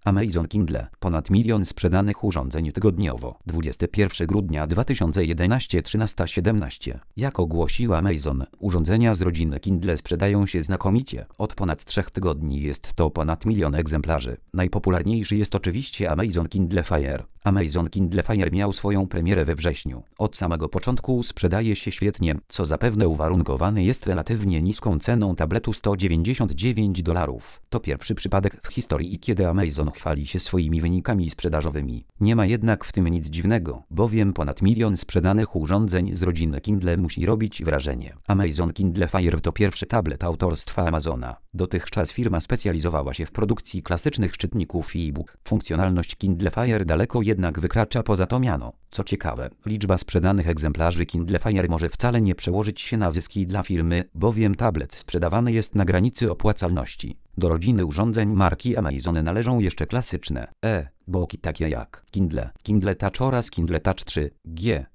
Amazon Kindle. Ponad 1 milion sprzedanych urządzeń tygodniowo. 21 grudnia 2011 13:17. Jak ogłosił Amazon, urządzenia z rodziny Kindle sprzedają się znakomicie. Od ponad 3 tygodni jest to ponad 1 milion egzemplarzy. Najpopularniejszy jest oczywiście Amazon Kindle Fire. Amazon Kindle Fire miał swoją premierę we wrześniu. Od samego początku sprzedaje się świetnie, co zapewne uwarunkowane jest relatywnie niską ceną tabletu $199. To pierwszy przypadek w historii, kiedy Amazon chwali się swoimi wynikami sprzedażowymi. Nie ma jednak w tym nic dziwnego, bowiem ponad 1 milion sprzedanych urządzeń z rodziny Kindle musi robić wrażenie. Amazon Kindle Fire to pierwszy tablet autorstwa Amazona. Dotychczas firma specjalizowała się w produkcji klasycznych czytników e-book. Funkcjonalność Kindle Fire daleko jednak wykracza poza to miano. Co ciekawe, liczba sprzedanych egzemplarzy Kindle Fire może wcale nie przełożyć się na zyski dla firmy, bowiem tablet sprzedawany jest na granicy opłacalności. Do rodziny urządzeń marki Amazon należą jeszcze klasyczne e-booki takie jak Kindle, Kindle Touch oraz Kindle Touch 3G.